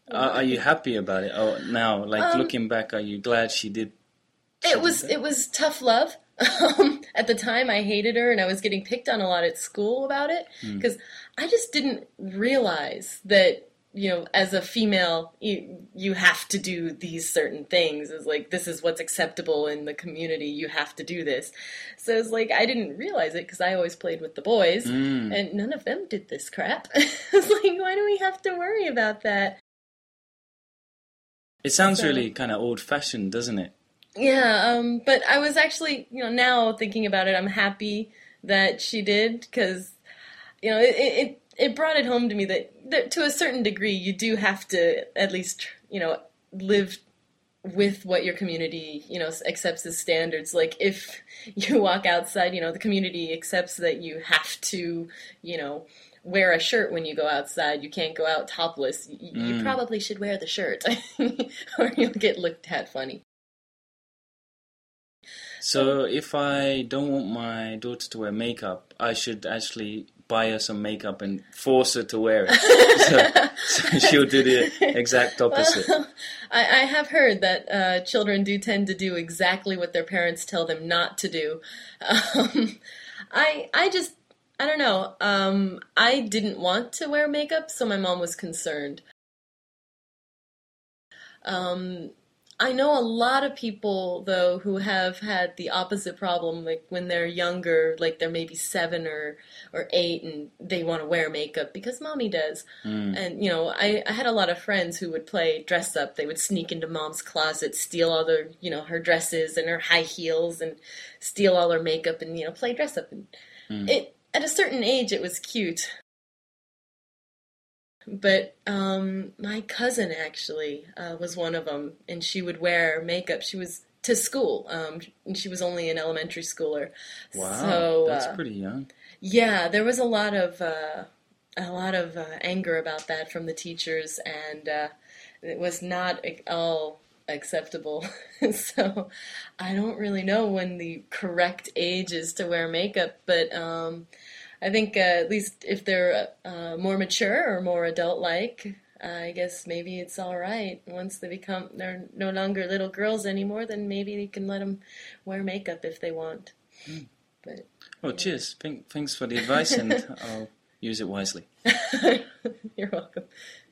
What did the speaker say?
Are you happy about it? Oh, now, like looking back, are you glad she did? It was tough love. At the time, I hated her, and I was getting picked on a lot at school about it because I just didn't realize that, as a female, you have to do these certain things. It's like, this is what's acceptable in the community. You have to do this. So it's like, I didn't realize it because I always played with the boys, and none of them did this crap. It's like, why do we have to worry about that? It sounds really kind of old-fashioned, doesn't it? Yeah, but I was actually, now thinking about it, I'm happy that she did because, it brought it home to me that to a certain degree you do have to at least, live with what your community, accepts as standards. Like if you walk outside, the community accepts that you have to, wear a shirt when you go outside. You can't go out topless. You probably should wear the shirt or you'll get looked at funny. So if I don't want my daughter to wear makeup, I should actually buy her some makeup and force her to wear it. So she'll do the exact opposite. Well, I have heard that children do tend to do exactly what their parents tell them not to do. I don't know. I didn't want to wear makeup, so my mom was concerned. I know a lot of people, though, who have had the opposite problem, like when they're younger, like they're maybe 7 or 8, and they want to wear makeup because mommy does. And, I had a lot of friends who would play dress up. They would sneak into mom's closet, steal all their, her dresses and her high heels, and steal all her makeup and, play dress up. And at a certain age, it was cute. But my cousin actually was one of them, and she would wear makeup. She was to school, and she was only an elementary schooler. Wow, so, that's pretty young. Yeah, there was a lot of anger about that from the teachers, and it was not all acceptable. So I don't really know when the correct age is to wear makeup, but I think at least if they're more mature or more adult-like, I guess maybe it's all right. Once they're no longer little girls anymore, then maybe they can let them wear makeup if they want. But cheers. Thanks for the advice, and I'll use it wisely. You're welcome.